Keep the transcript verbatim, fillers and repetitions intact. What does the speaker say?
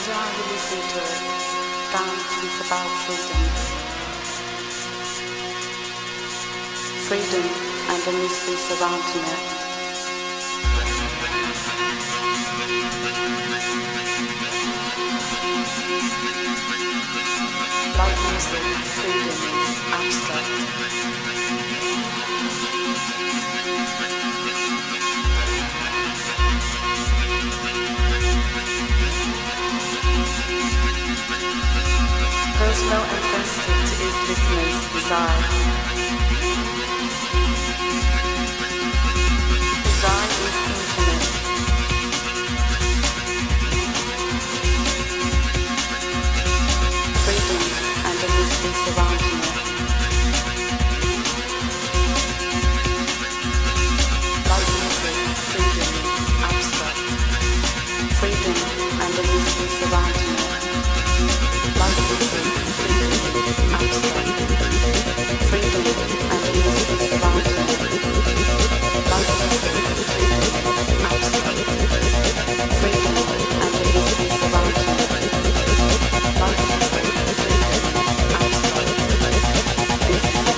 while you listen to it, dance is about freedom. Freedom and the mystery surrounding it. Like music, freedom is abstract. Personal and sensitive to his listeners' desire. Desire is infinite. Freedom and the mystery surrounding it. Like music, freedom is abstract. Freedom and the mystery surrounding it. Like music, freedom is abstract. Freedom and the mystery surrounding it. Like music, freedom is abstract. Freedom and the mystery surrounding it. Like music, freedom is abstract. This is the